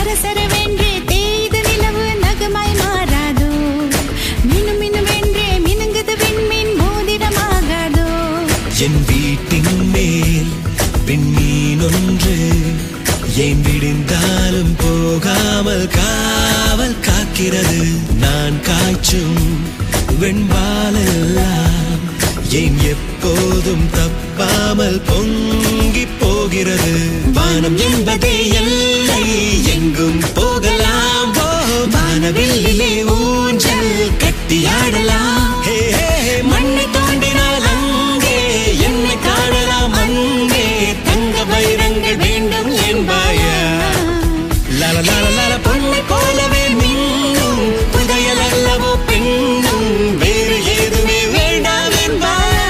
சரசரவென்றே தேய்து நிலவு நகமாய் மாறாதோ மினு மினுவென்றே மினுங்குது விண்மீன் மோதிரமாகாதோ என் வீட்டின் மேல் விண்மீன் ஒன்று ஏன் விடிந்தாலும் போகாமல் காவல் காக்கிறது நான் காய்ச்சும் வெண்பாலெல்லாம் ஏன் எப்போதும் தப்பாமல் பொங்கி போகிறது வானம் என்பதே எல்லை எங்கும் போகலாம் வானவில்லிலே ஊஞ்சல் கட்டியாடலாம் மண்ணை தோண்டினால் அங்கே என்னை காணலாம் அங்கே தங்க வைரங்கள் வேண்டும் என்பாயா லால லால லால பொண்ணை போலவே மின்னும் புதையல் அல்லவோ பெண்ணும் வேறு ஏதுமே வேண்டாம் என்பாயா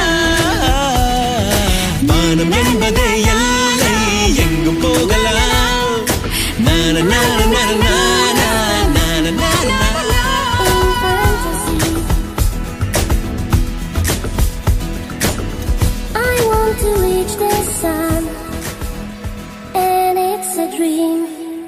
வானம் என்பதே எல்லை எங்கும் போகலாம் நான நான நான நான நான நான I want to reach the sun, and it's a dream.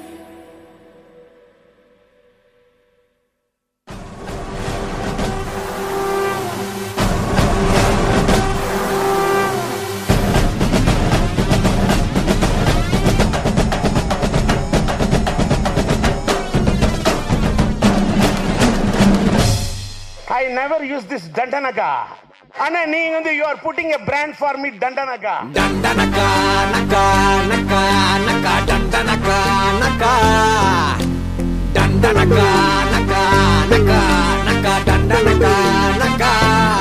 I never use this Dandanaka. Anna, you are putting a brand for me, Dandanaka. Dandanaka, naka, naka, naka, Dandanaka, naka. Dandanaka, naka, naka, naka, Dandanaka, naka.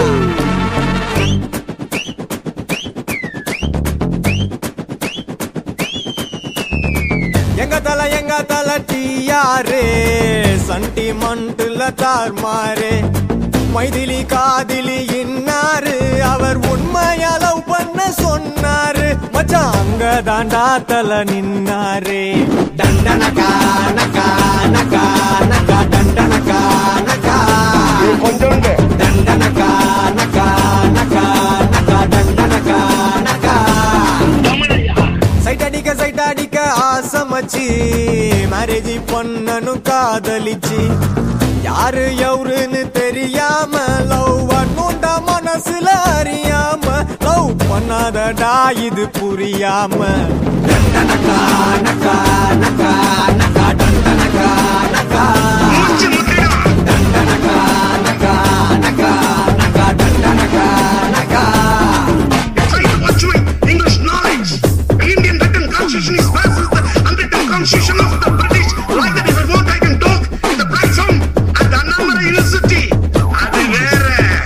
எங்க தல டியாரே சண்டிமண்டுல தார்மாரே மைதிலி காதிலி இன்னாரு அவர் உண்மையா love பண்ண சொன்னாரு மச்சான் அங்க தாண்டா தல நின்னாரே டண்டனகா நகா நகா நகா டண்டனகா நகா கொஞ்சம் டண்டனகா நகா நகா நகா டண்டனகா நகா சைட் அடிக்க ஆசமச்சி மேரேஜ் பண்ணனு காதலிச்சி யாரு எவருன்னு தெரியாம லவ் பண்ணுண்டா மனசுல அறியாம லவ் பண்ணாதடா இது புரியாம டண்டனகா நகா நகா நகா டண்டனகா நகா டண்டனகா நகா நகா நகா டண்டனகா நகா English knowledge. Indian written constitution is versus the unwritten constitution of the British. Like that, if I want, I can talk in the platform at the Annamala University. அது வேற.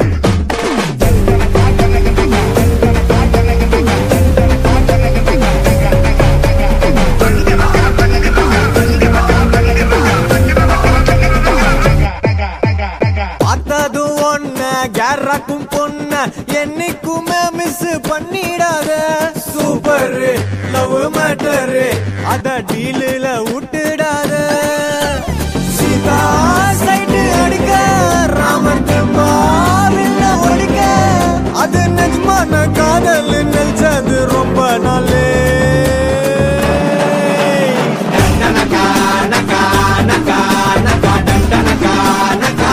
பார்த்தது ஒன்ன கேரக்கும் பொண்ண என்னைக்குமே மிஸ் பண்ணிடாத சூப்பர் லவ் மேட்டர் அத டீலில் விட்டுடாத Sita side அடிக்க ராமன் மாவில்ல ஒடிக்க அது நிஜமான காதல் நினைச்சது ரொம்ப நாளே டண்டனகா நகா நகா நகா டண்டனகா நகா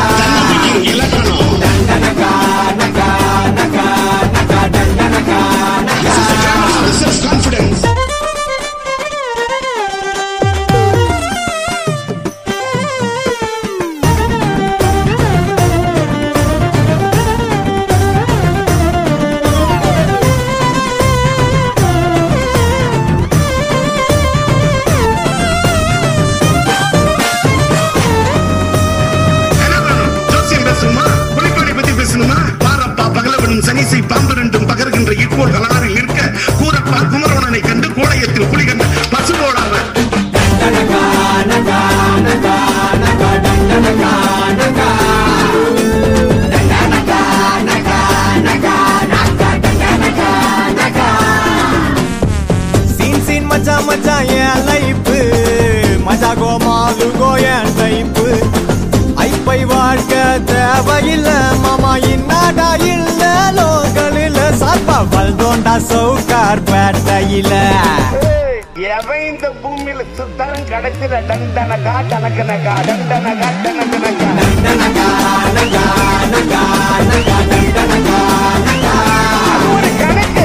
டண்டனகா நகா நகா நகா டண்டனகா நகா Confidence. சனிசை பாம்பு ரெண்டும் பகர்கின்ற இக்கோள் கலாரில் இருக்க கூறப்பால் குமரவனனை கண்டு கோளையத்தில் குளிகண்ட பசுபோடாவ டண்டனகா நகா நகா நகா டண்டனகா நகா டண்டனகா நகா நகா நகா டண்டனகா நகா சீன் மச்சான் மச்சான் என் லைஃப் மஜா கோ மாலு கோ என் டைப் ஐப்பை வாழ்க்க தேவையில்ல மாமா இன்னாடா இல்ல லோக்கலில் சாப்பா வல்தோண்டா சவுக்கார் பேட்டையில எவன் இந்த பூமியில சுத்தரம் கிடைச்சிட டண்டனகா டனக்கனகா டண்டனகா டனக்கனகா அது ஒரு கணக்கு.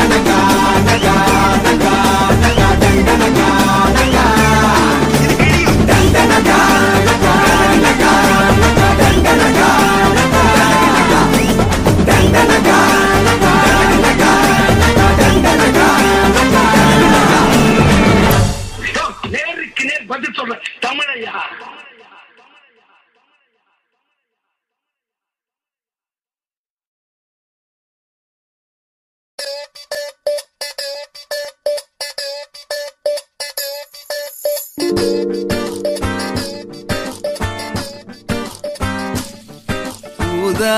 இது கிழியும். நேருக்கு நேர் பதில் சொல்ற தமிழையா. ஊதா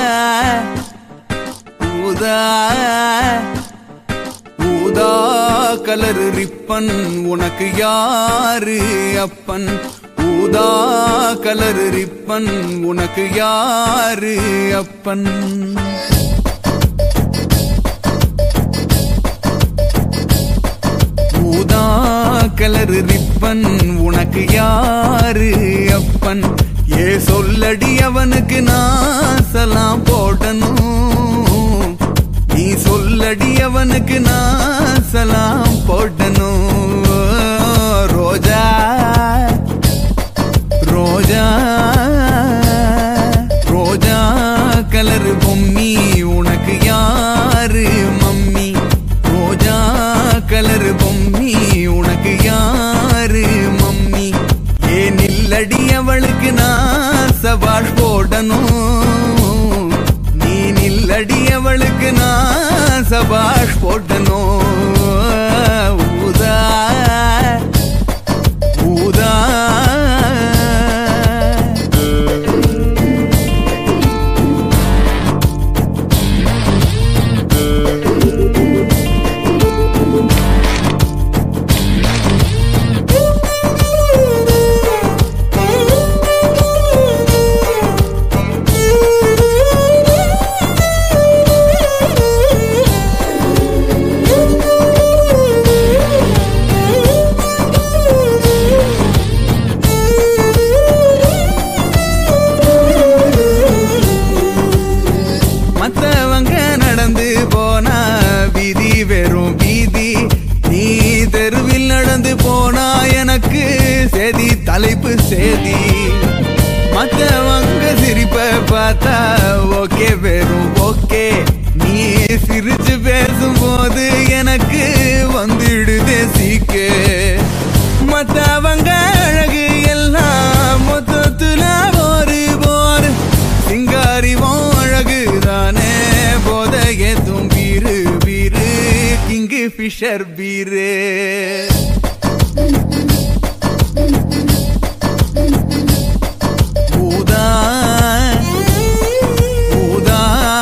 ஊதா ஊதா கலர் ரிப்பன் உனக்கு யாரு அப்பன்? ஊதா கலர் ரிப்பன் உனக்கு யாரு அப்பன்? ஊதா கலர் ரிப்பன் உனக்கு யாரு அப்பன்? ஏ சொல்லடி அவனுக்கு நான் சலாம் போடணும். நீ சொல்லடி அவனுக்கு நான் சலாம் போடணும். ரோஜா ரோஜா ரோஜா கலர் பொம்மி உனக்கு யாரு மம்மி? ரோஜா கலர் பொம்மி உனக்கு யாரு மம்மி? ஏன் இல்லடி அவளுக்கு நான் சவாஷ் போடணும். நீ நில்லடி அவளுக்கு நான் சபாஷ் போடணும். ஊதா ஊதா மத்தவங்க நடந்து போனா வீதி வெறும் வீதி. நீ தெருவில் நடந்து போனா எனக்கு சேதி தலைப்பு சேதி. மத்தவங்க சிரிப்ப பார்த்தா ஓகே வெறும் ஓகே. நீ சிரிச்சு பேசும்போது எனக்கு வந்துடுதே சீக்கு. மத்தவங்க அழகு எல்லாம் மொத்தத்துல ஒரு போர். சிங்காரிவும் அழகுதானே போதைய தும்பீரு வீரு கிங்கு ஃபிஷர் பீரு. ஊதா ஊதா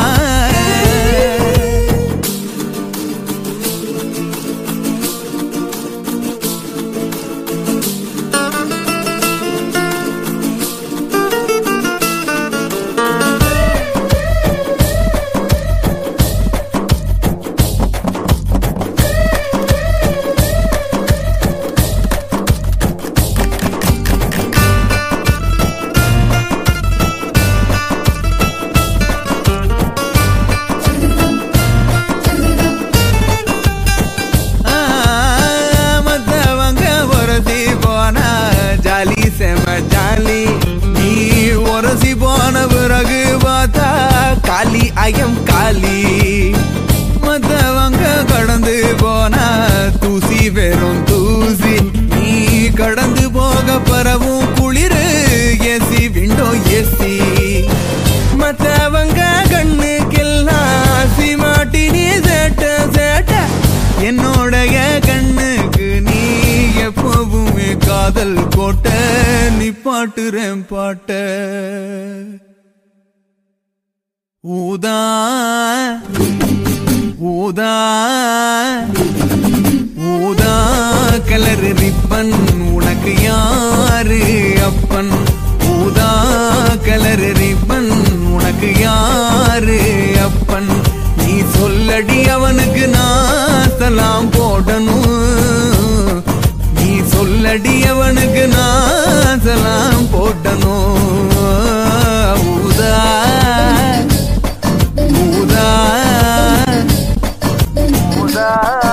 ஜாலி செம ஜாலி. நீ உரசி போன பிறகு பார்த்தா காலி ஐயம் காலி. மத்தவங்க கடந்து போனா தூசி வெறும் தூசி. நீ கடந்து போக பரவும் குளிரு ஏசி விண்டோ ஏசி. மத்தவங்க கண்ணுக்கெல்லாம் சிமாட்டி நீ சேட்ட சேட்ட. என்னோடைய கண்ணுக்கு நீ எப்பவுமே காதல் கோட்ட. நீ பாட்டுறேன் பாட்ட. ஊதா ஊதா ஊதா கலர் ரிப்பன் உனக்கு யாரு அப்பன்? ஊதா கலர் ரிப்பன் உனக்கு யாரு அப்பன்? நீ சொல்லடி அவனுக்கு நான் சலாம் போடணும். அவனுக்கு நான் சலாம் போட்டனும் ஊதா ஊதா ஊதா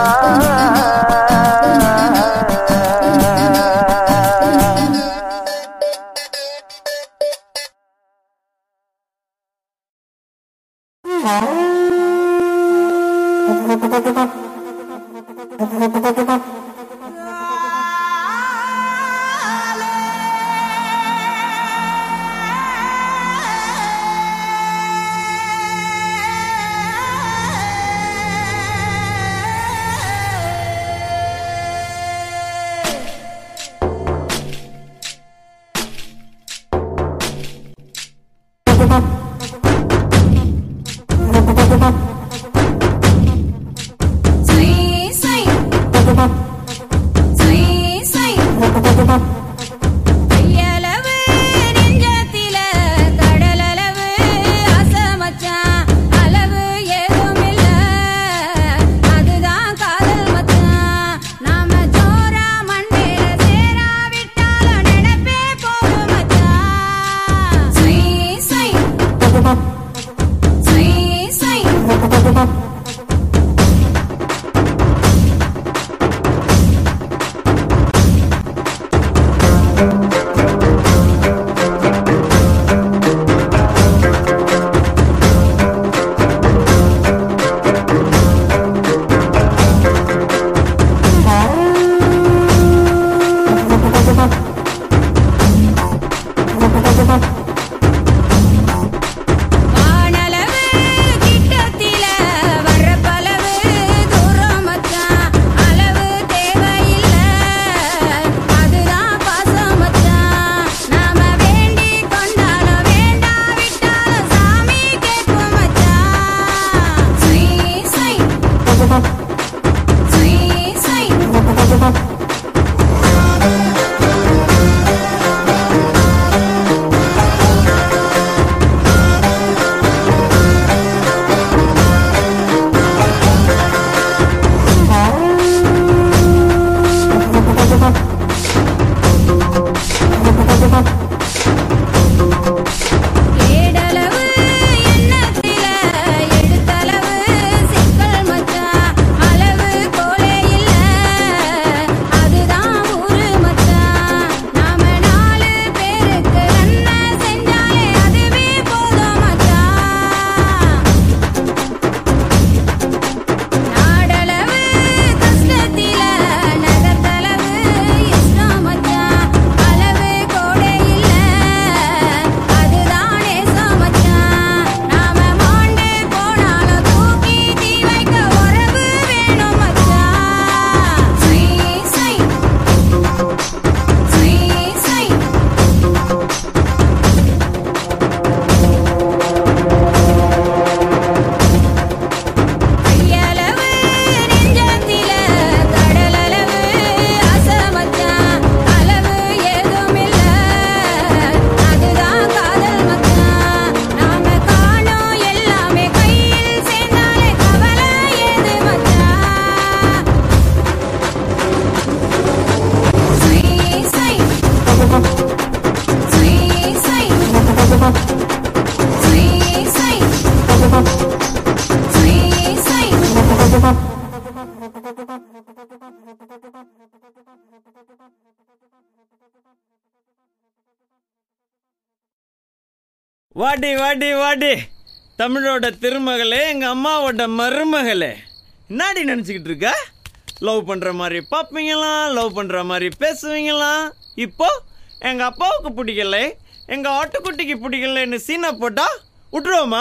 வாடி வாடி வாடி தமிழோட திருமகளே, எங்கள் அம்மாவோட மருமகளே, என்னாடி நினச்சிக்கிட்டு இருக்க? லவ் பண்ணுற மாதிரி பார்ப்பீங்களாம், லவ் பண்ணுற மாதிரி பேசுவீங்களாம். இப்போ எங்கள் அப்பாவுக்கு பிடிக்கல, எங்கள் ஆட்டுக்குட்டிக்கு பிடிக்கலன்னு சீனை போட்டா விட்டுருவோமா?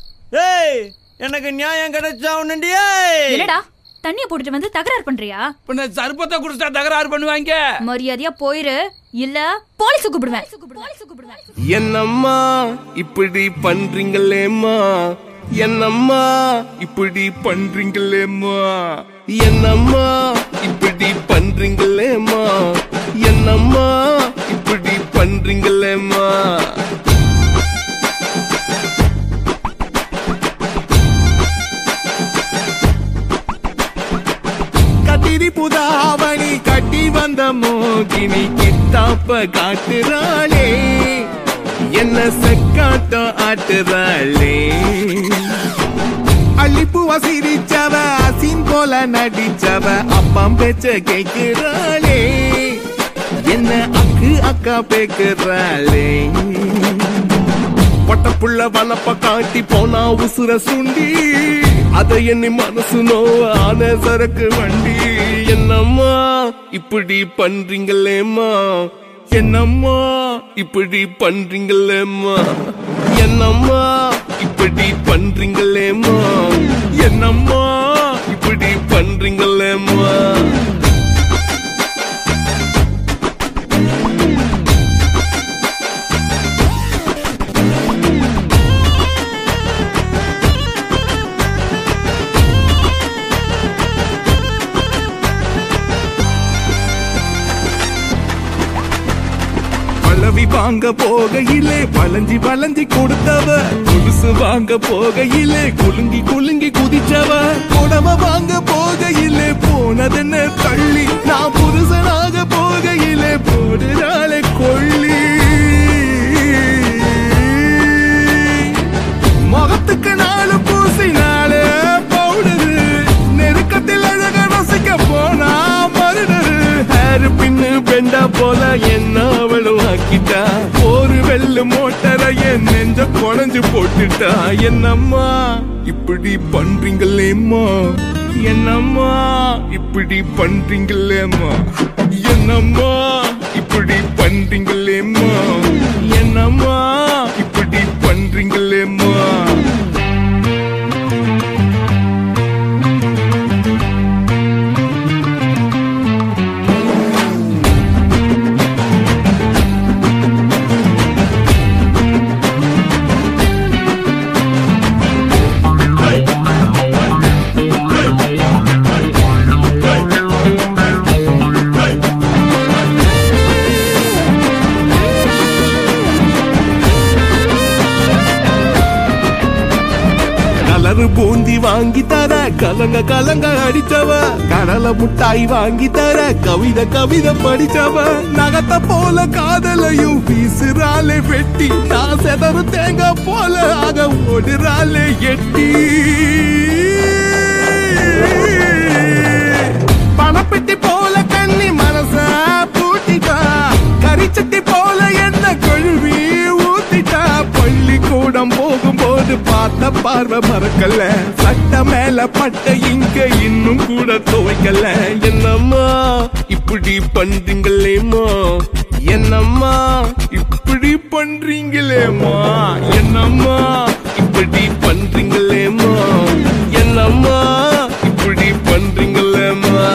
ஏய், எனக்கு நியாயம் கிடைச்சா உன்னுண்டியே. என்னடா தண்ணிய போட்டுட்டு வந்து தகராறு பண்றியா? பின்ன சர்பத்தை குடிச்சா தகராறு பண்ணுவாங்க. மரியாதையா போயிரு, இல்ல போலீஸ் கூப்பிடுவேன். என்னம்மா இப்படி பண்றீங்களேம்மா, என்னம்மா இப்படி பண்றீங்களேம்மா, என்னம்மா இப்படி பண்றீங்களேம்மா, என்னம்மா இப்படி பண்றீங்களேம்மா. கத்திரி புதாவணி கட்டி வந்த மோகினி கிட்ட மாப்ப காட்டுறாளே என்ன செக்காட்டம் ஆட்டுறாளே அள்ளிப்பூவா சிரிச்சவ அசின் போல நடிச்சவ அப்பம் பேச்ச கேட்கிறாளே என்ன அக்கு அக்கா பேக்குறாளே பட்டப்புள்ள வனப்ப காட்டி போனா உசுர சுண்டி அதை எண்ணி மனசு நோவான சரக்கு வண்டி என்னம்மா இப்படி பண்றீங்களேம்மா என்னம்மா இப்படி பண்றீங்களேம்மா என்னம்மா இப்படி பண்றீங்களேம்மா என்னம்மா இப்படி பண்றீங்களேம்மா பழவி வாங்க போகையிலே வளைஞ்சி வளைஞ்சி கொடுத்தவ கொலுசு வாங்க போகையிலே குலுங்கி குலுங்கி குதிச்சவ உடம்ப வாங்க போகையிலே போனதென்ன தள்ளி நான் புருஷனாக போகையிலே போடுறாளே கொள்ளி முகத்துக்கு நாலு பூசினாலே பவுடரு நெருக்கத்தில் அழக ரசிக்க போனா மருடரு ஹேர் பின்னு பெண்டா போல என்ன அவளும் ஆக்கிட்டா ஒரு வெள்ளு மோட்டரைய நெஞ்ச குழஞ்சு போட்டுட்டா என்னம்மா இப்படி பண்றீங்களேம்மா என்னம்மா இப்படி பண்றீங்களேம்மா என்னம்மா இப்படி பண்றீங்களேம்மா என்னம்மா இப்படி பண்றீங்களேம்மா பூந்தி வாங்கி தர கலங்க கலங்க அடிச்சவ கடலை முட்டாய் வாங்கி தர கவிதை கவிதை படிச்சவ நகத்த போல காதலையும் வீசுறாளே வெட்டி நான் செதறு தேங்காய் போல ஆக ஓடுறாளே எட்டி பணப்பெட்டி போல கண்ணி மனச பூட்டிட்டா கரிச்சட்டி போல என்ன கழுவி ஊத்திட்டா பள்ளிக்கூடம் போகும்போது பார்த்த பார்வை மறக்கல சட்ட மேல பட்ட இங்க இன்னும் கூட துவைக்கல என்னம்மா இப்படி பண்றீங்களேம்மா என்னம்மா இப்படி பண்றீங்களேம்மா என்னம்மா இப்படி பண்றீங்களேம்மா என்னம்மா இப்படி பண்றீங்களேம்மா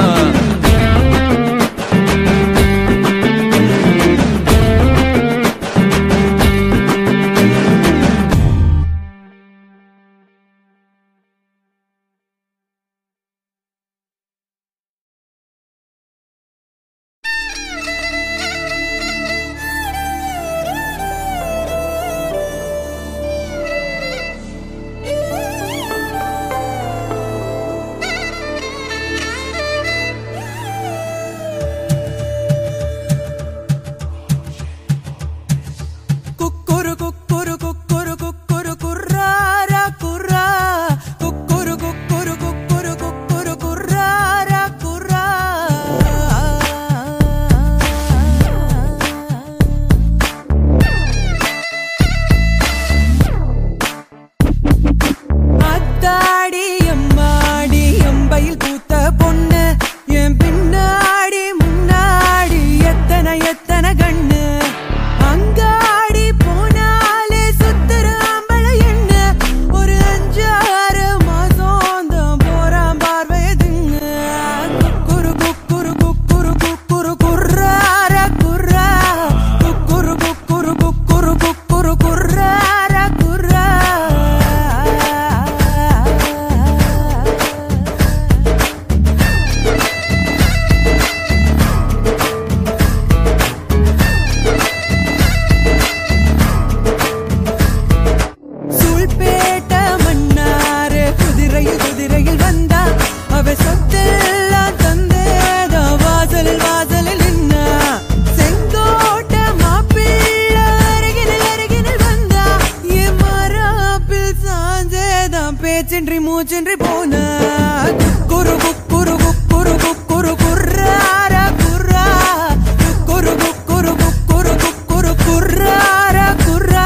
மூச்சென்று போன குரு குரு குரு குரு குர்ரார குர்ரா குரு குரு குரு குரு குர்ரார குர்ரா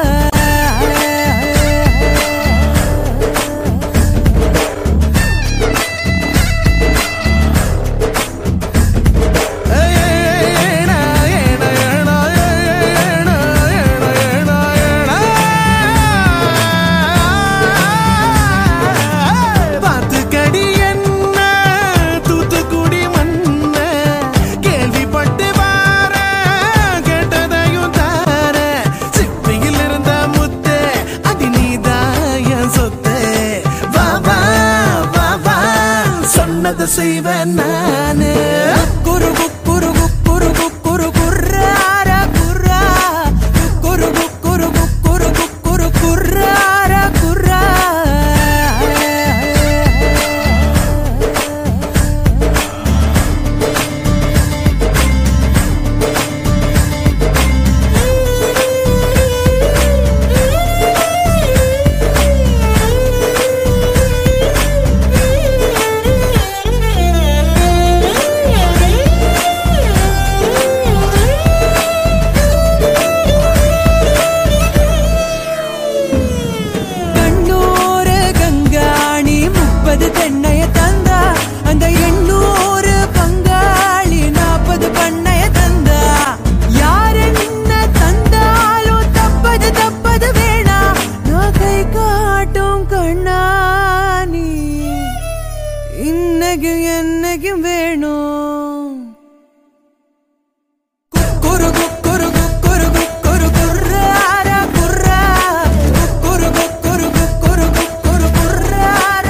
செய்வேன் நானு குரு குரு குரு குரு குர்ரார குர்ரா குரு குரு குரு குரு குர்ரார குர்ரா தென்னைய தந்தா அந்த 800 பங்காளி 40 பண்ணைய தந்தா யார் என்ன தந்தாலும் தப்பது வேணா நான் கை காட்டும் கண்ணானி இன்னைக்கு என்னைக்கும் வேணும் குரு குரு குரு குரு குர்ரார குர்ரா குரு குரு குரு குரு குர்ரார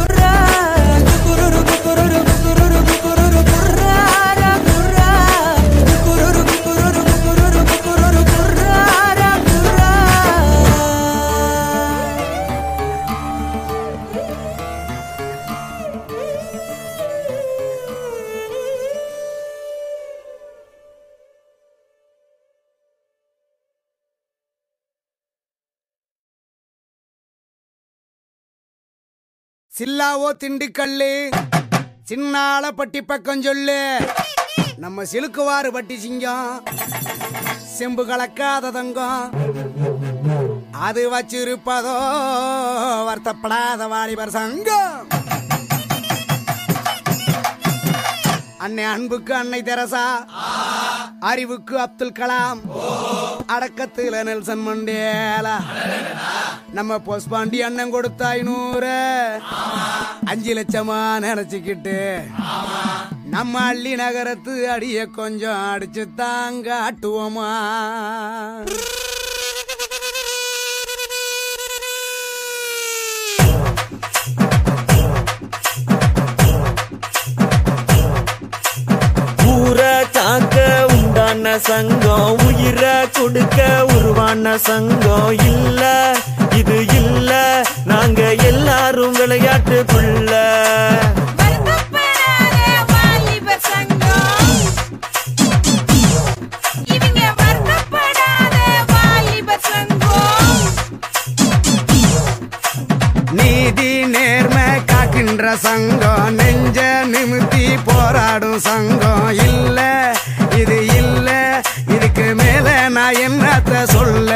சில்லாவோ திண்டுக்கல்லு சின்னால பட்டி பக்கம் சொல்லு நம்ம சிலுக்குவாறு பட்டி சிங்கம் செம்பு கலக்காத தங்கம் அது வச்சிருப்பதோ வருத்தப்படாத வாலிபர் சங்கம் அன்னை அன்புக்கு அன்னை தெரசா அறிவுக்கு அப்துல் கலாம் அடக்கத்துல நெல்சன் மண்டேலா நம்ம போஸ்பாண்டி அண்ணன் கொடுத்த 500 5 லட்சமா நினைச்சுக்கிட்டு நம்ம அள்ளி நகரத்து அடிய கொஞ்சம் அடிச்சு தாங்க ஆட்டுவோமா காக்க உண்டான சங்கம் உயிரை கொடுக்க உருவான சங்கம் இல்ல இது இல்ல நாங்க எல்லாரும் விளையாட்டுக்குள்ள நீதி நேர்மை காக்கின்ற சங்கம் நெஞ்ச நிமித்தி போராடும் சங்கம் இல்ல இது இல்ல இதுக்கு மேல நான் என்னத்த சொல்ல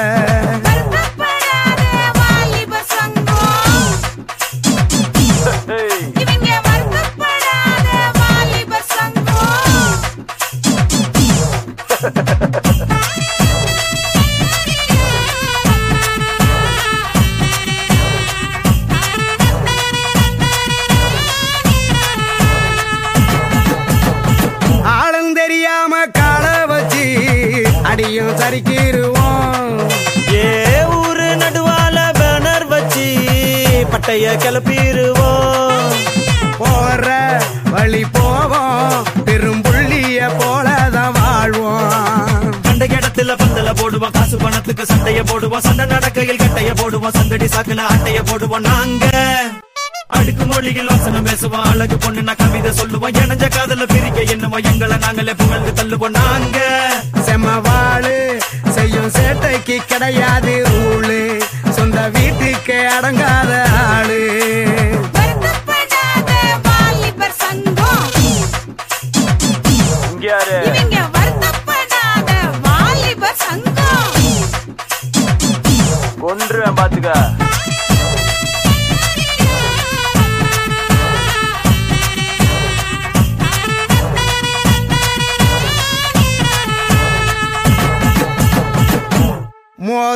அடியும் சரிக்கிருவோம் ஏ ஊரு நடுவால பேனர் வச்சு பட்டைய கிளப்பிடுவோம் போற வழி போவோம் பெரும்புள்ளிய போலதான் வாழ்வோம் கண்ட இடத்துல பந்தல போடுவோம் காசு பணத்துக்கு சண்டைய போடுவோம் சண்டை நடக்கையில் கட்டைய போடுவோம் சங்கடி சாக்குல அட்டைய போடுவோம் நாங்க அடுக்கு மொழியில் வசனம் பேசுவோம் அழகு பொண்ணு நான் கவிதை சொல்லுவோம் இணைஞ்ச காதல பிரிக்க என்னவோம் எங்களை நாங்களே புகழ்ந்து தள்ளுவோம் நாங்க செம்மவாளு செய்யும் சேட்டைக்கு கிடையாது ரூளு சொந்த வீட்டுக்கு அடங்காத ஆளு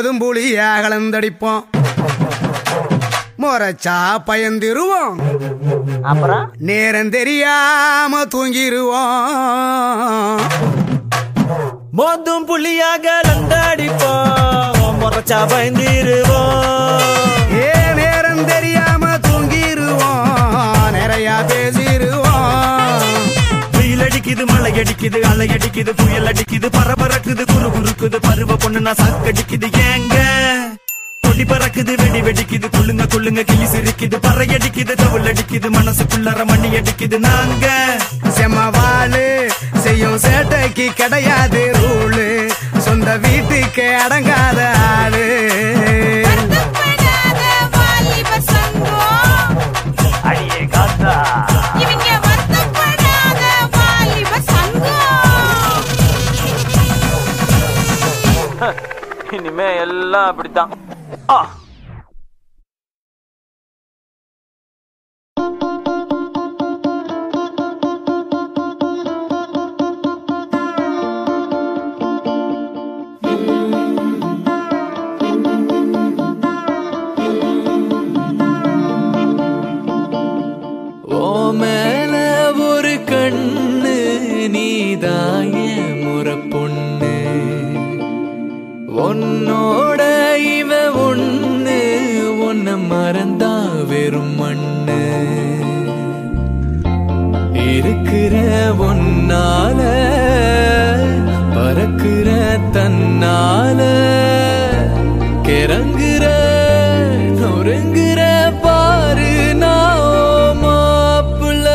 போதும் புளியா கலந்தடிப்போம், முறைச்சா பயந்திருவோம், அப்புறம் நேரம் தெரியாம தூங்கிருவோம். மோதும் புள்ளியாக லந்தாடிப்போம், முறைச்சா பயந்திருவோம். நேரம் தெரியாம தூங்கிருவோம், நிறைய பேசிருவோம். வெயில் அடிக்குது, மழை அடிக்குது, அலை அடிக்குது, புயல் அடிக்குது, பரபரக்குது, குறு குறுக்குது, பருவ பொண்ணுனா சாக்கடிக்குது. ஏங்க கொடி பறக்குது, வெடி வெடிக்குது, குள்ளுங்க குள்ளுங்க கிளி சிரிக்குது, பறை அடிக்குது, தவுள் அடிக்குது, மனசுக்குள்ளற மணி அடிக்குது. நாங்க செம்மவாளு செய்யும் சேட்டைக்கு கிடையாது ரூலு, சொந்த வீட்டுக்கு அடங்காத ஆளு. அடியே காத்தா இனிமே எல்லாம் அப்படித்தான். ஓ மேல ஒரு கண்ணு நீதாய முறை பொண்ணு, உன்னோட இவ ஒண்ணு, உன்ன மறந்தா வெறும் மண்ணு. இருக்கிற ஒன்னால பறக்கிற தன்னால, கிறங்குற நொறுங்குற பாரு நான் மாப்புல.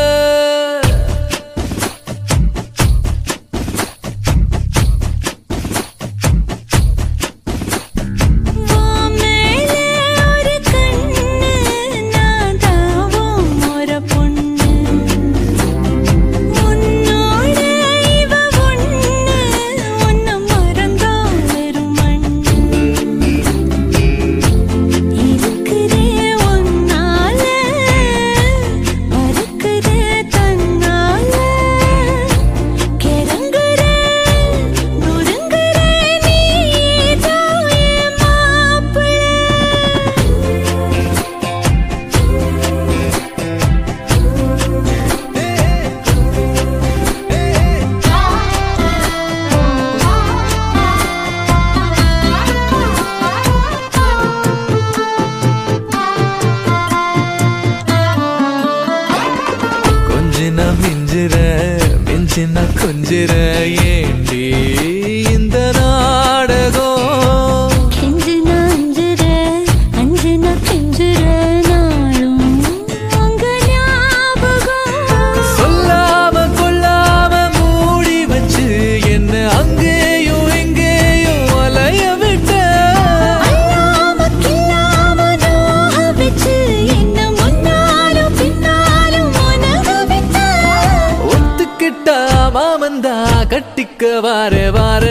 மிஞ்சின கொஞ்சிற ஏண்டி இந்த நாடகம், கெஞ்சின அஞ்சுற அஞ்சின கெஞ்சுற நாளும் உங்க ஞாபகம். சொல்லாம கொல்லாம மூடி வச்சு என்ன அங்கேயும் எங்கேயும் அலைய விட்ட, அல்லாம கில்லாம நோக வச்சு என்ன முன்னாலும் பின்னாலும் உனக விட்ட. ஒத்துக்கிட்டா மாமந்தா கட்டிக்க வார வார.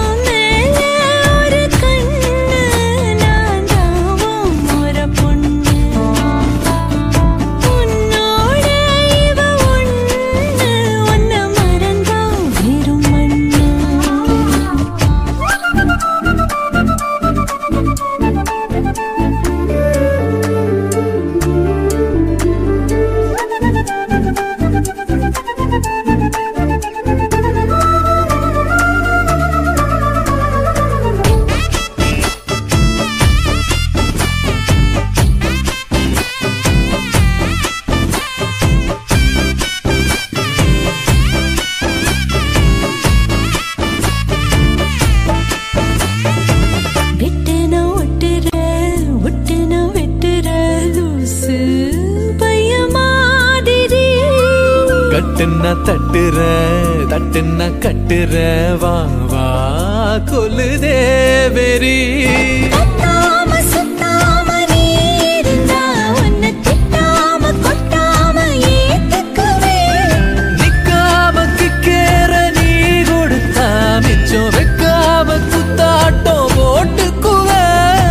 தட்டுன்னா தட்டுற தட்டுன்னா கட்டுற வா வா கொல்லுதே வெறி. நிக்காம கிக்கேற நீ கொடுத்தா மிச்சம் வைக்காம குத்தாட்டம் போட்டுக்குவே.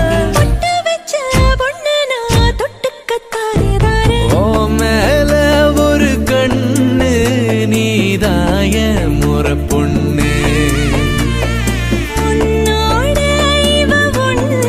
ஓ மேல ஒரு கண்ணு நீதாய முறை பொண்ணு, உன்னோட இவ ஒண்ணு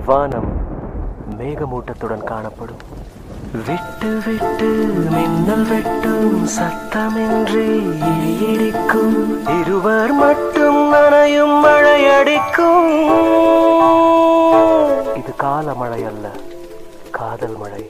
வானம் மேகமூட்டத்துடன் காணப்படும். விட்டு விட்டு மின்னல் வெட்டும் சத்தமின்றி இடிக்கும். இருவர் மட்டும் நனையும் மழையடிக்கும். இது கால மழை அல்ல, காதல் மழை.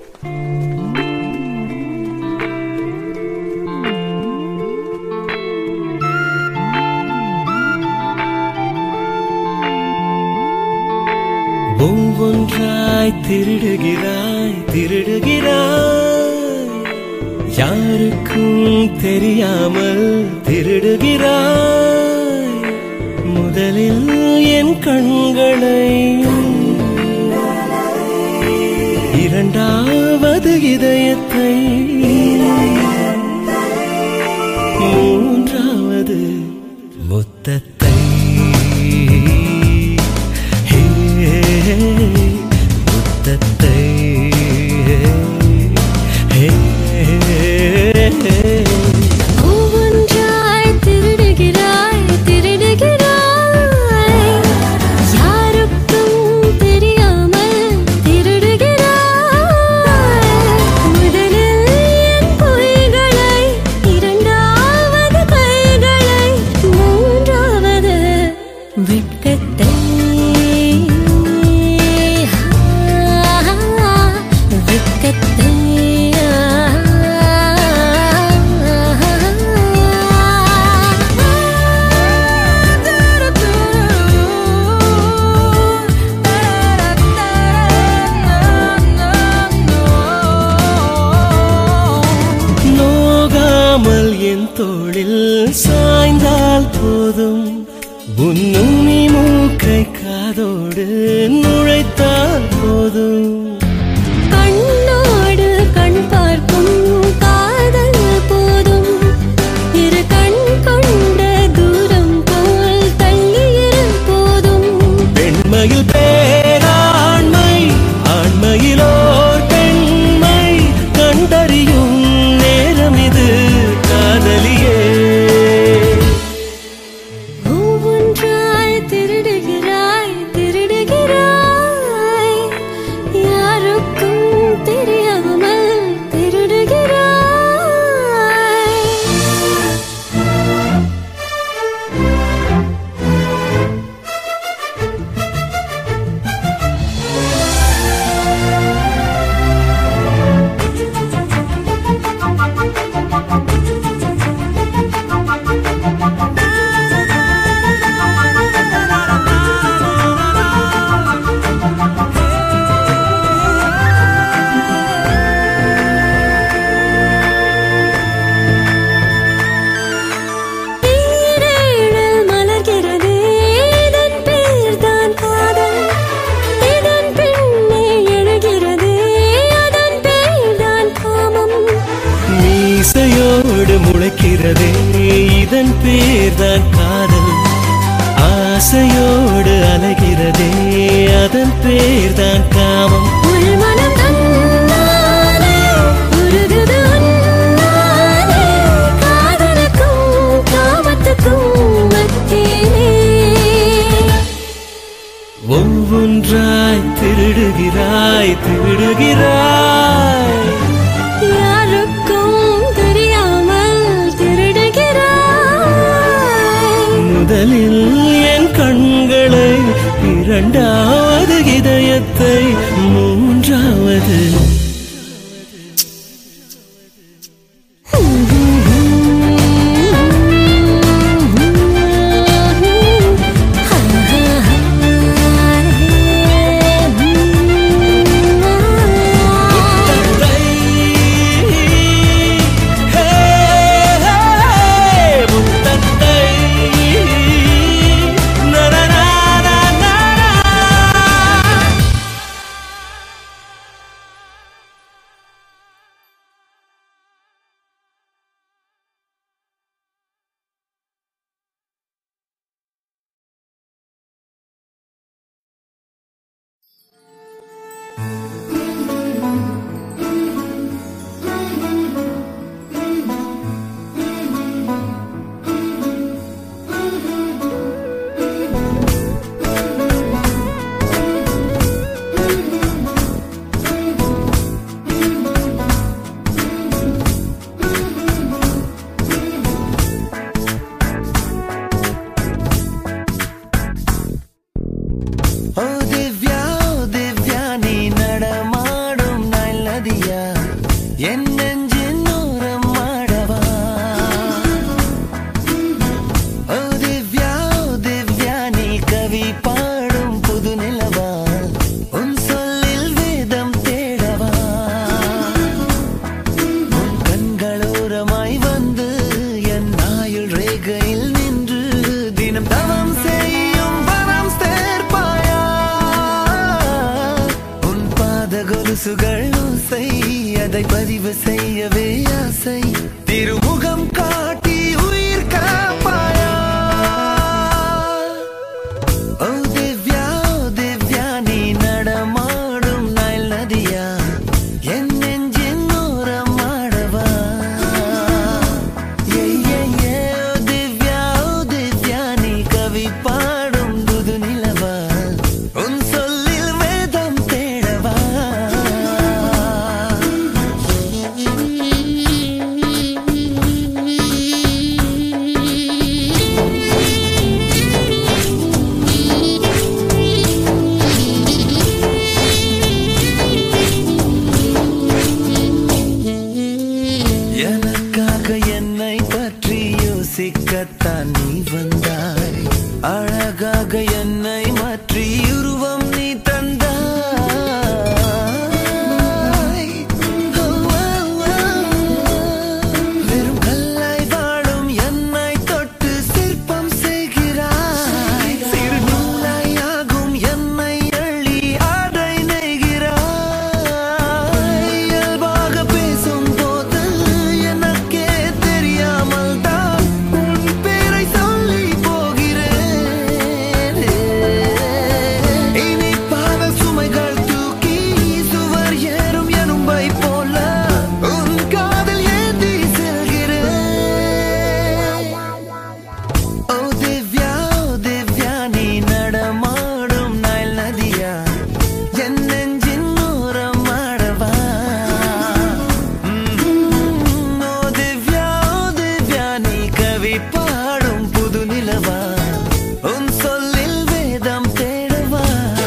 ஒவ்வொன்றாய் திருடுகிறாய் திருடுகிறாய், யாருக்கும் தெரியாமல் திருடுகிறாய். முதலில் என் கண்களை, இரண்டாவது இதயத்தை, மூன்றாவது முத்தத்தை. முத்தத்தை ஒவ்வொன்றாய் திருடுகிறாய் திருடுகிறாய், யாருக்கும் தெரியாமல் திருடுகிறாய். முதலில் என் பொய்களை, இரண்டாவது கைகளை, மூன்றாவது வெட்கத்தை. நோகாமல் என் தோளில் சாய்ந்தால் போதும், உன்னுமி மூக்கை காதோடு நுழைத்தால் போதும். கண்ணோடு கண் பார்க்கும் காதல் போதும், இரு கண் கொண்ட தூரம் போல் தள்ளியிரு போதும். பெண்மையில் பேராண்மை, ஆண்மையிலோர் பெண்மை கண்டறியும் நேரம் இது காதலியே. ஒவ்வொன்றாய் திருடுகிறாய் திருடுகிறாய், யாருக்கும் தெரியாமல் திருடுகிறாய். நீரேழல் மலர்கிறதே, இதன் பேர்தான் காதல். இதன் பின்னே எழுகிறதே, அதன் பேர்தான் காமம். மீசையோடு முளைக்கிறதே, இதன் பேர்தான் காதல். ஆசையோடு அலைகிறதே, அதன் பேர்தான் காமம். உள்மனம் தன்னாலே உருகுது உன்னாலே, காதலுக்கும் காமத்துக்கும் மத்தியிலே. ஒவ்வொன்றாய் திருடுகிறாய் திருடுகிறாய், யாருக்கும் தெரியாமல் திருடுகிறாய். முதலில் என் கண்களை, இரண்டாவது இதயத்தை, மூன்றாவது செய்யவே ஆசை திருமுகம் காட்டி உயிர் காப்பாயா ஓ திவ்யா நீ நடமாடும் நைல் நதியா என் நெஞ்சின் ஓரம் ஆடவா ஓ திவ்யா நீ கவி பாடும் புது நிலவா உன் சொல்லில் வேதம் தேடவா எனக்காக என்னை பற்றி யோசிக்கத்தான் நீ வந்தாய் அழகாக என்னை மாற்றி உருவம் நீ தந்தாய் வெறும் கல்லாய் வாழும் என்னை தொட்டு சிற்பம் செய்கிறாய் சிறு நூலாயாகும் என்னை அள்ளி ஆடை நெய்கிறாய் இயல்பாக பேசும் போது எனக்கே தெரியாமல் தான் உன் பேரை சொல்லி போகிறேன் இனிப்பான சுமைகள் தூக்கி சுவர் ஏறும் எறும்பை போல உன் காதல் ஏந்தி செல்கிறேன் ஓ திவ்யா நீ நடமாடும் நைல் நதியா என் நெஞ்சின் ஓரம் ஆடவா ஓ திவ்யா நீ கவி பாடும் புது நிலவா உன் சொல்லில் வேதம் தேடவா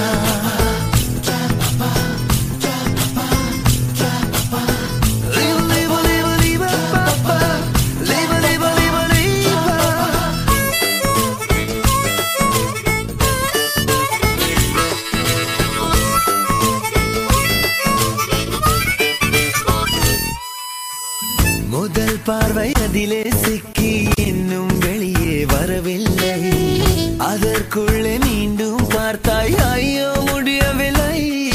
முதல் பார்வை அதிலே சிக்கி இன்னும் வெளியே வரவில்லை அதற்குள்ளே மீண்டும் பார்த்தாய் ஐயோ முடியவில்லை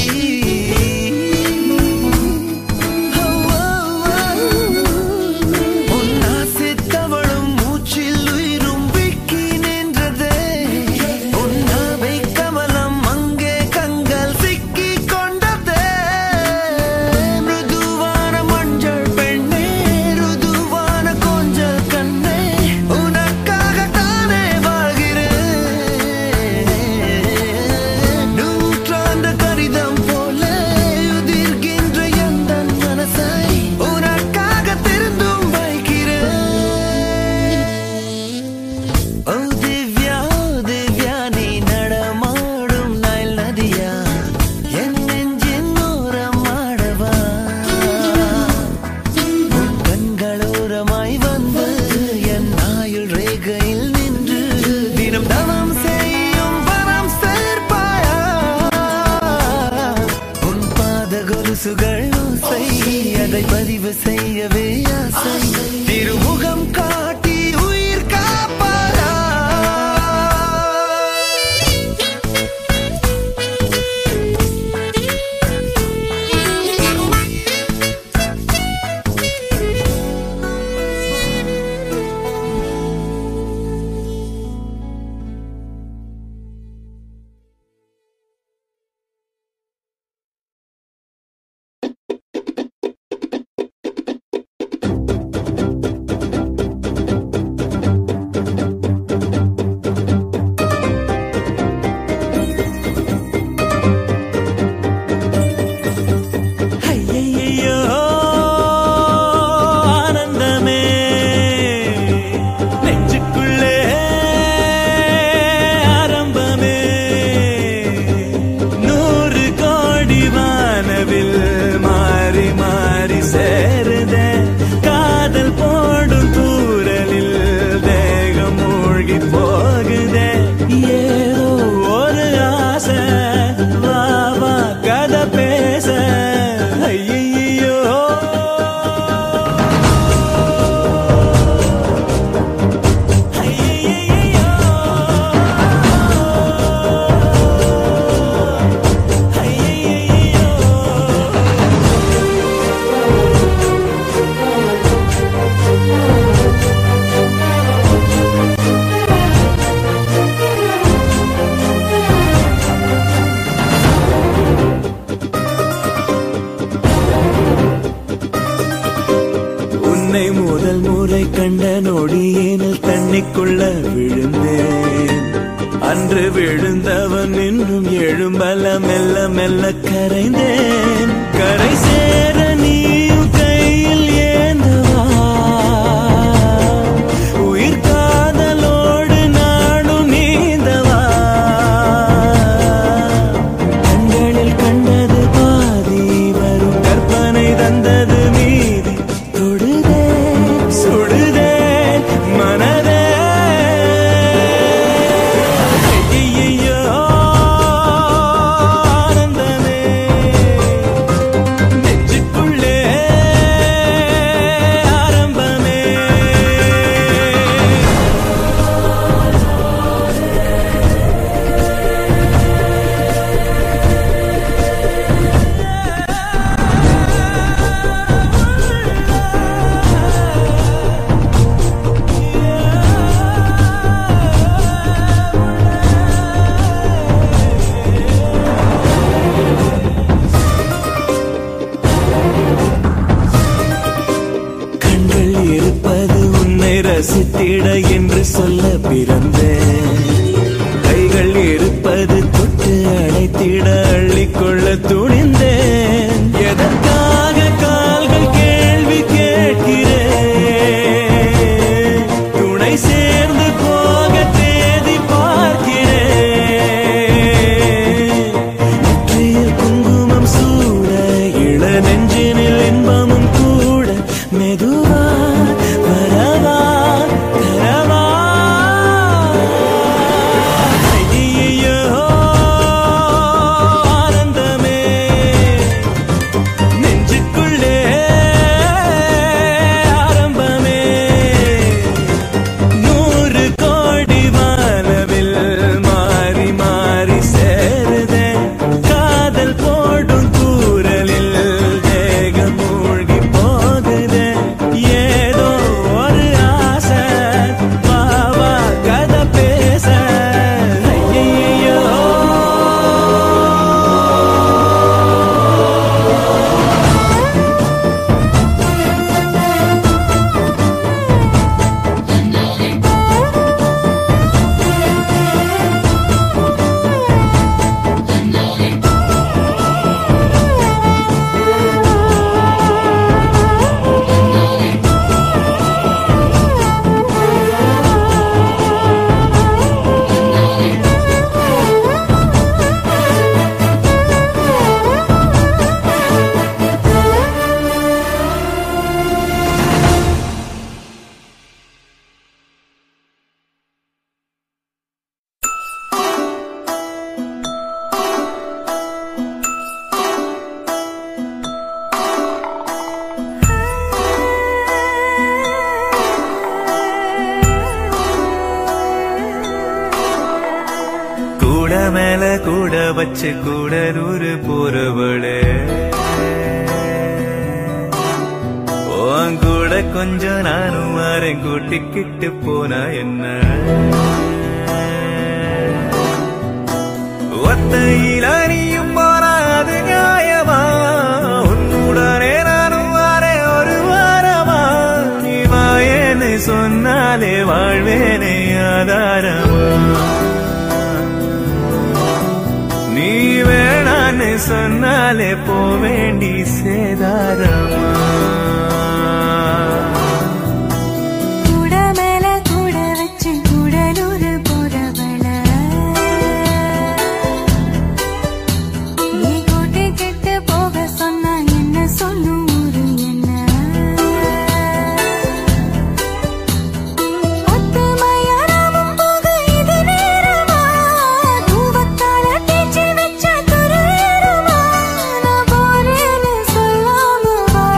உன் ஆசித்தவளும் மூச்சில் உயிரும் விக்கி நின்றதே உன் நாவை கமலம் அங்கே கண்கள் சிக்கி கொண்டதே மிருதுவான மஞ்சள் பெண்ணே ருதுவான கொஞ்சல் கண்ணே உனக்காக தானே வாழ்கிறேன் நூற்றாண்டு கடிதம் போல உதிர்கின்ற எந்தன் மனசை உனக்காக திருந்தும் வைக்கிறேன் ஓ திவ்யா நீ நடமாடும் நைல் நதியா என் நெஞ்சின் ஓரம் ஆடவா உன் கண்களோரமாய் வந்து என் ஆயுள் ரேகையில் நின்று தினம் தவம் செய்யும் வரம் சேர்ப்பாயா உன் பாத கொலுசுகள் ஓசை அதை பதிவு செய்யவே ஆசை திருமுகம் காட்டி உயிர் காப்பாயா முதல் முறை கண்ட நொடியேனில் தண்ணிக்குள்ள விழுந்தேன். அன்று விழுந்தவன் இன்னும் எழும்பல மெல்ல மெல்ல கரைந்தேன். கரை சேர நீயும் கையில் ஏந்தவா, உயிர் காதலோடு நாடும் நீந்தவா. கண்களில் கண்டது பாதி, வரும் கற்பனை தந்தது மீதி. தொடுதே சுடுதே மனதே, ஐயையோ ஆனந்தமே, நெஞ்சுக்குள்ளே ஆரம்பமே. கண்கள் இருப்பது உன்னை ரசித்திட என்று சொல்ல பிறந்தேன். கைகள் இருப்பது தொட்டு அழைத்திட அள்ளிக்கொள்ள துணிந்தேன். எதற்காக கால்கள் கேள்வி கேட்கிறேன், துணை சேர்ந்து போக தேதி பார்க்கிறேன். நெற்றியில் குங்குமம் சூட, இள நெஞ்சினில் இன்பமும் கூட. மெதுவா வரவா தரவா, ஐயையோ ஆனந்தமே, நெஞ்சுக்குள்ளே ஆரம்பமே. 100 கோடி வானவில் மாறி மாறி சேருதே. காதல் போடும் கூறலில் தேகம் மூழ்கி போகுதே. ஏதோ ஒரு ஆசை, வாவா கதை பேச. ஐயையோ கூட மேல கூட வச்சு கூடலூர் போறவளே, உன் கூட கொஞ்சம் நானும் வரேன், கூட்டிக்கிட்டு போனா என்ன. ஒத்தையில நீயும் போனா அது நியாயமா, உன்னுடனே நானும் வரேன் ஒரு வாரமா. நீ வாயேன்னு சொன்னாலே வாழ்வேனே ஆதாரமா, நீ வேணான்னு சொன்னாலே போவேண்டி சேதாரமா. கூட மேல கூட வச்சு கூடலூர் போறவள, நீ கூட்டி கிட்டு போக சொன்னா என்ன சொல்லும் ஊரு என்ன. ஒத்துமையாராமும் போக இது நேரமா, தூவத்தால தேய்ச்சி வச்ச துருவேறுமா. நான் போறேன்னு சொல்லாம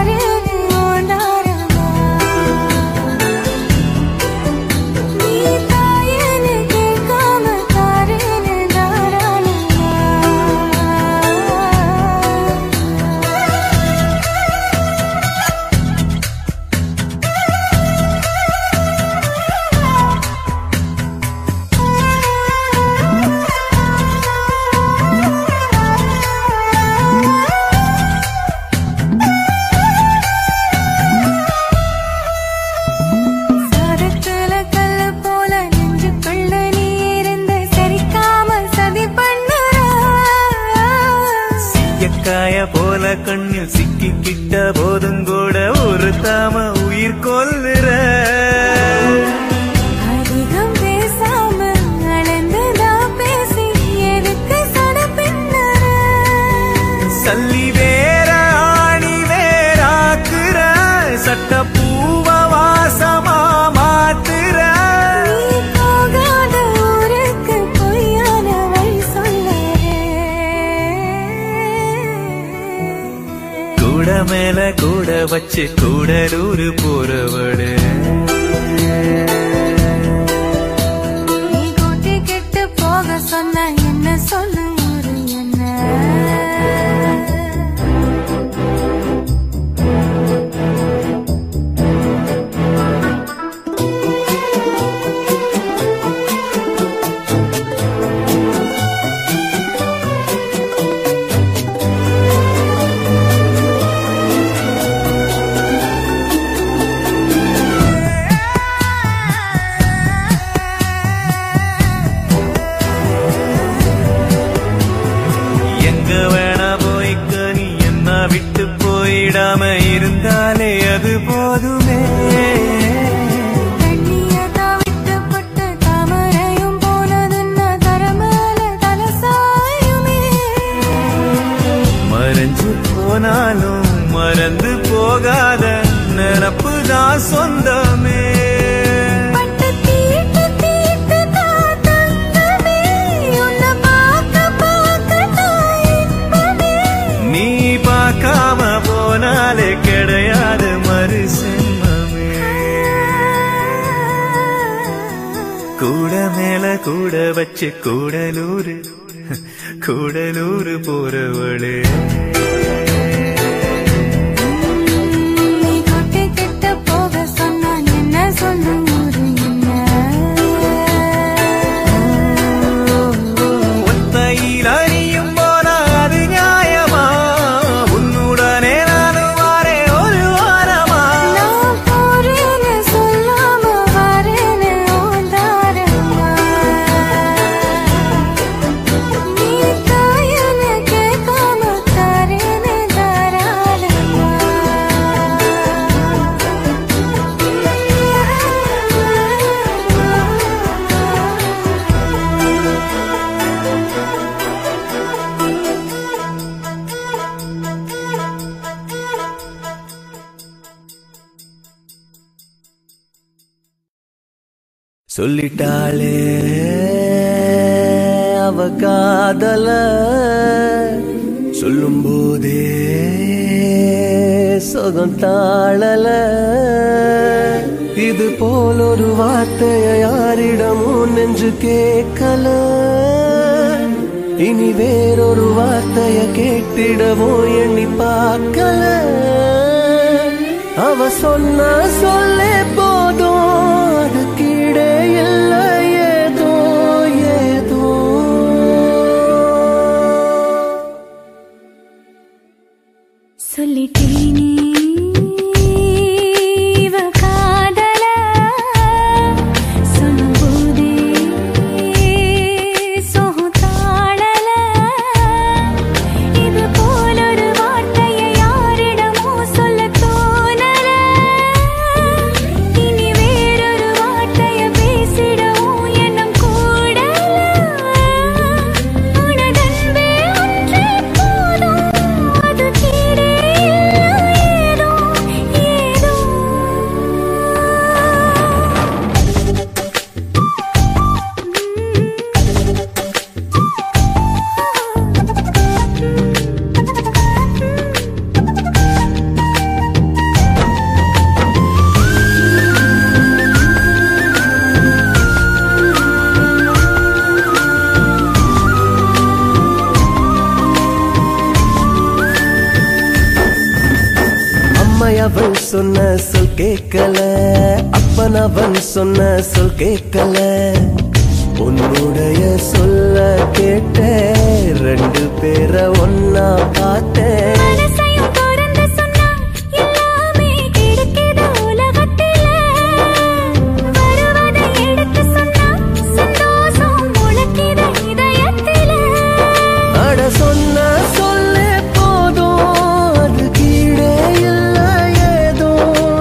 மாத்தாம உயிர் கொல்லுற அதிகம் பேசாம அளந்துதான் பேசி எதுக்கு சடப்பின்னுற சல்லி வேற ஆணி வேறாக்குற சட்ட பூவ வாசமா மாத்துற நீ போகாத ஊருக்கு பொய்யான வழி சொல்லுற கூட மேல கூட வச்சு கூடலூர் போறவடு நீ கூட்டி கெட்டு போக சொன்ன என்ன சொல்லு ஒரு என்ன எங்க வேணா போய்க்க நீ என்ன விட்டு போயிடாம இருந்தாலே அது போதுமே தண்ணியதான் விட்டு பட்டு தாமரையும் போனதுன்னா தரமேல தலசாயுமே மறைஞ்சு போனாலும் மறந்து போகாத நினப்புதான் சொந்தமே பட்டு தீட்டு தீட்டு தான் தங்கமே உன்னை பார்க்க பார்க்க தான் இன்பமே நீ பார்க்காம போனாலே கிடையாது மறு சென்மமே கூட மேல கூட வச்சு கூடலூர் போறவளே நீ கூட்டி கெட்டு போக சொன்னா என்ன சொல்லு ஒரு என்ன ஒத்தையில் அறியும் போனா அது நியாயமா உன்னுடனே நானும் வாரே ஒரு வாரமா நான் போறேன்னு சொல்லாம வரேன்னு ஓந்தாரமா நீ தாயன்னு கேட்காம தரேன்னு தாராளமா சொல்லிட்டாளே அவ காதல சொல்லும் போதே சொகம் தாழல இது போல் ஒரு வார்த்தைய யாரிடமும் நெஞ்சு கேட்கல இனி வேறொரு வார்த்தைய கேட்டிடவும் எண்ணி பார்க்கல அவ சொன்ன சொல்லே போதும் அது கீழே இல்லை ஏதோ ஏதோ சொல்லிட்டேனே இவ காதல சொல்லும்போதே சோகம் தாழல இது போல ஒரு வார்த்தையை யாரிடமோ சொல்ல தோணல இனி வேறொரு வார்த்தையை பேசிடவும் எண்ணம் கூடல உனதன்பே ஒன்றே போதும் அது கீழே ஏதோ ஏதோ அம்மையவன் சொன்ன சொல் கேட்கல அப்பன் அவன் சொன்ன சொல் கேட்கல உன்னுடைய சொல்ல கேட்ட ரெண்டு பேரை ஒன்னா பார்த்தேன் மனசையும் திறந்து சொன்னா எல்லாமே கிடைக்குது உலகத்தில வருவதை எடுத்து சொன்னா சந்தோஷம் முளைக்குது இதயத்தில அட சொன்ன சொல்லே போதும் அது கீழே இல்லை ஏதோ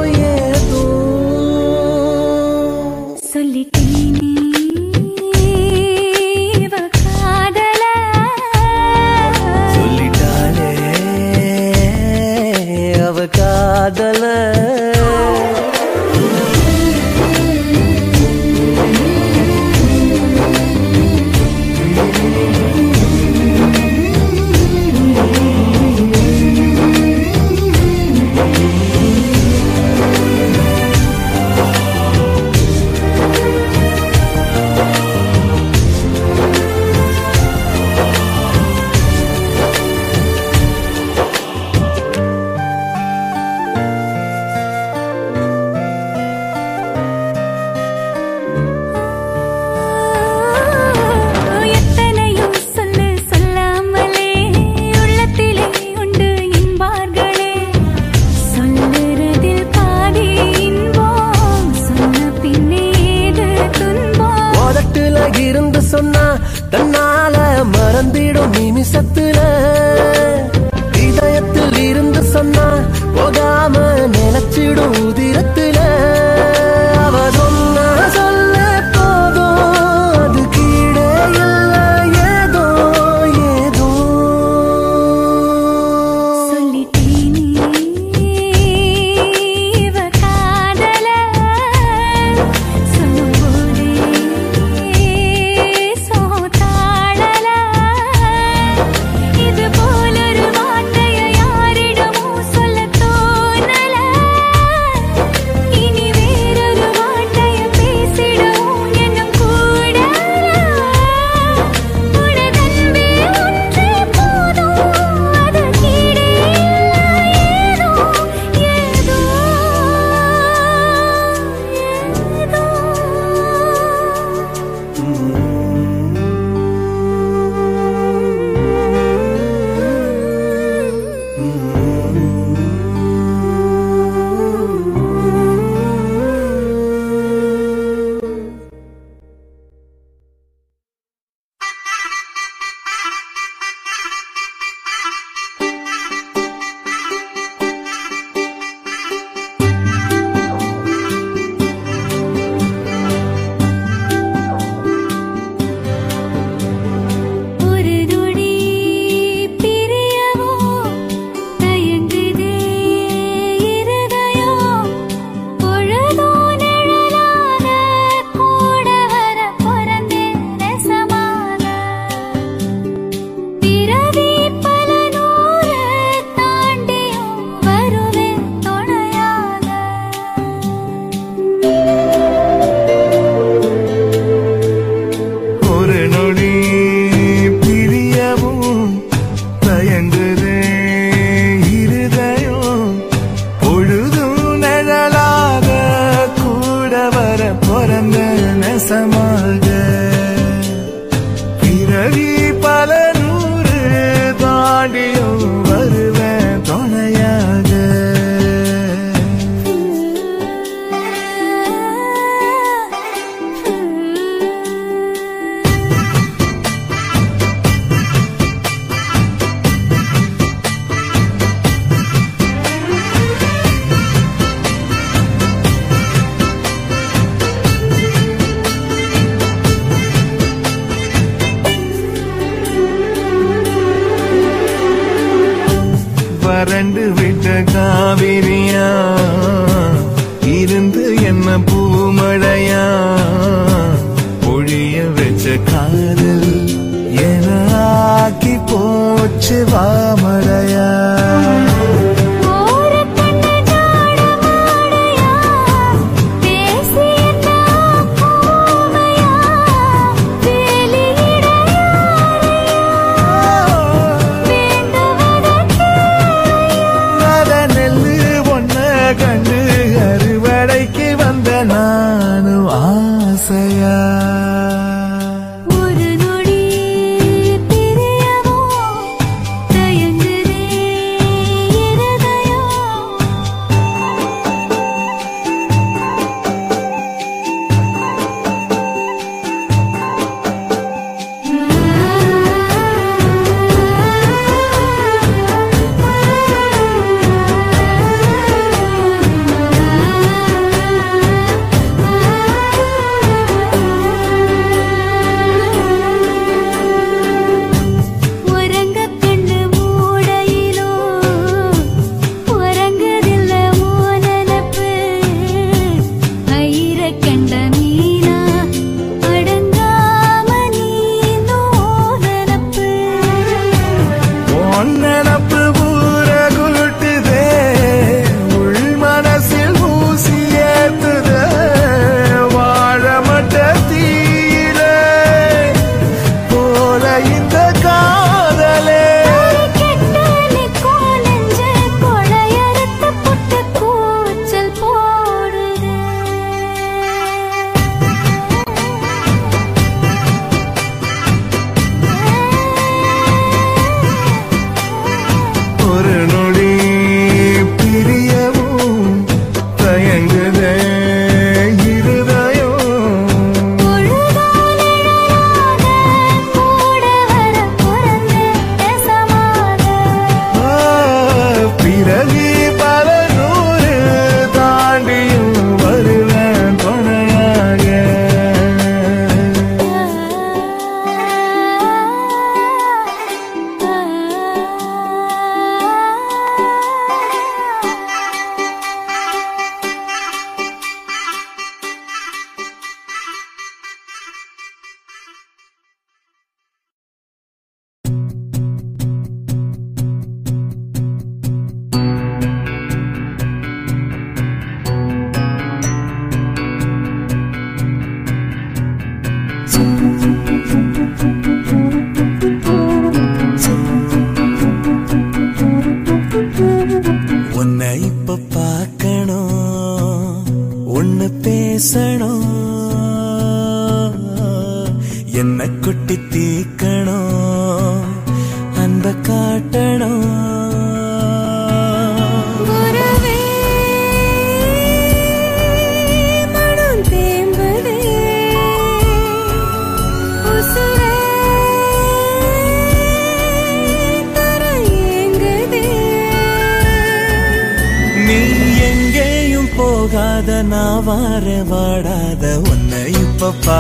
உதிரத்துல அவ சொன்ன சொல்ல போதும் அது கீழே இல்ல ஏதோ ஏதோ ஒன்னு பேசணும், என்ன கொட்டி தீக்கணும், அன்ப காட்டணும். போகாத நான் வார வாடாத உன்னை இப்ப